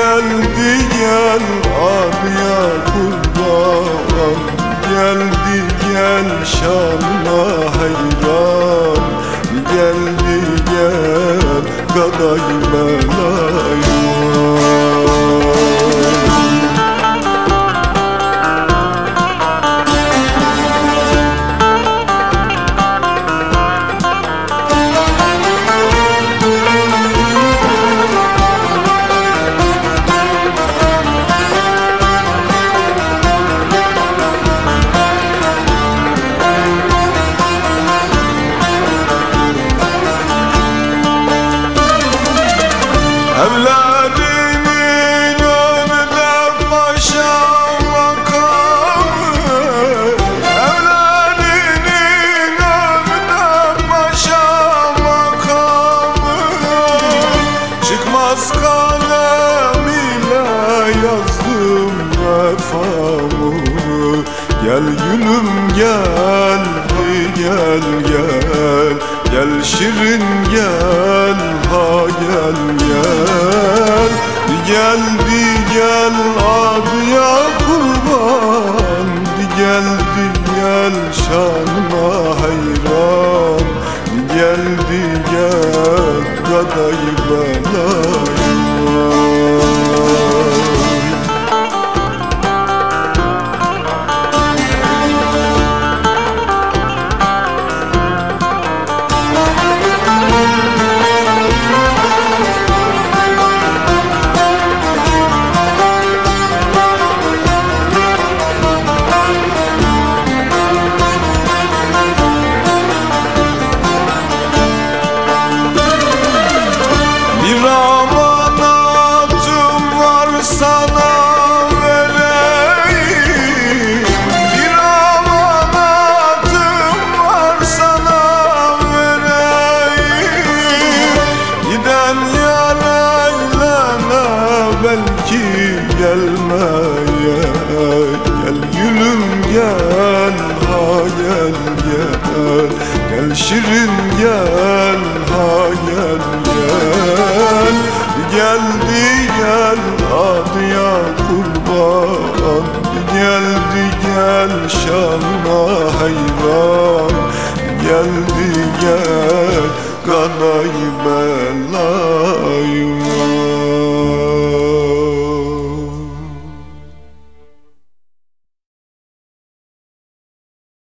geldi gel adıya kurban, geldi gel şanına hayran, geldi gel gaday melayım. Evlerinin önünde paşa makamı, evlerinin önünde paşa makamı, çıkmaz kalem ile yazdım vefamı. Gel gülüm gel, gel gel, gel şirin gel, ha gel gel. Geldi gel adıya kurban, geldi gel şanına hayran, geldi gel gaday belayım. Bir amanatım var sana vereyim, bir amanatım var sana vereyim. Giden yar eyleme belki gelmeye, gel gülüm gel, ha gel gel, gel şirin gel, ha gel gel. Geldi gel adıya kurban, geldi gel şanına hayran, geldi gel gaday bela.